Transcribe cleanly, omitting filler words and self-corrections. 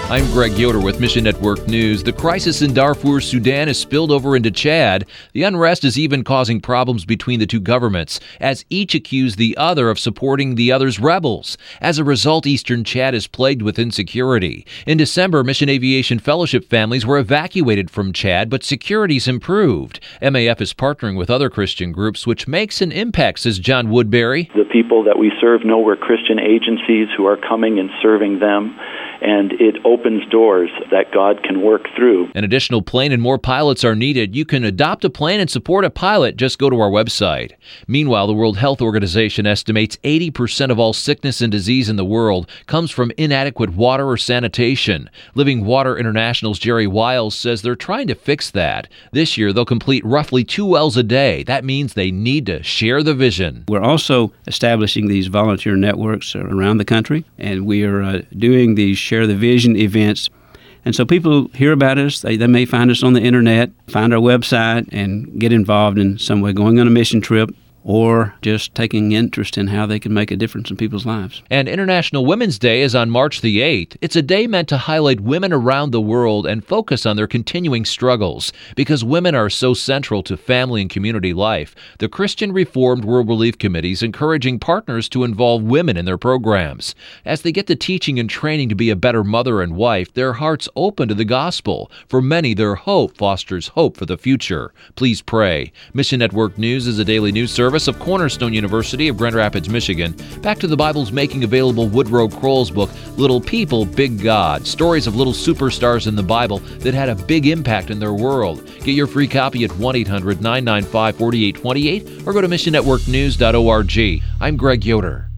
I'm Greg Yoder with Mission Network News. The crisis in Darfur, Sudan has spilled over into Chad. The unrest is even causing problems between the two governments, as each accuse the other of supporting the other's rebels. As a result, eastern Chad is plagued with insecurity. In December, Mission Aviation Fellowship families were evacuated from Chad, but security's improved. MAF is partnering with other Christian groups, which makes an impact, says John Woodbury. The people that we serve know we're Christian agencies who are coming and serving them, and it opens doors that God can work through. An additional plane and more pilots are needed. You can adopt a plane and support a pilot. Just go to our website. Meanwhile, the World Health Organization estimates 80% of all sickness and disease in the world comes from inadequate water or sanitation. Living Water International's Jerry Wiles says they're trying to fix that. This year, they'll complete roughly 2 wells a day. That means they need to share the vision. We're also establishing these volunteer networks around the country, and we are doing these Share the Vision events. And so people hear about us. They may find us on the internet, find our website, and get involved in some way, going on a mission trip, or just taking interest in how they can make a difference in people's lives. And International Women's Day is on March the 8th. It's a day meant to highlight women around the world and focus on their continuing struggles. Because women are so central to family and community life, the Christian Reformed World Relief Committee is encouraging partners to involve women in their programs. As they get the teaching and training to be a better mother and wife, their hearts open to the gospel. For many, their hope fosters hope for the future. Please pray. Mission Network News is a daily news service of Cornerstone University of Grand Rapids, Michigan. Back to the Bible's making available Woodrow Kroll's book, Little People, Big God. Stories of little superstars in the Bible that had a big impact in their world. Get your free copy at 1-800-995-4828 or go to missionnetworknews.org. I'm Greg Yoder.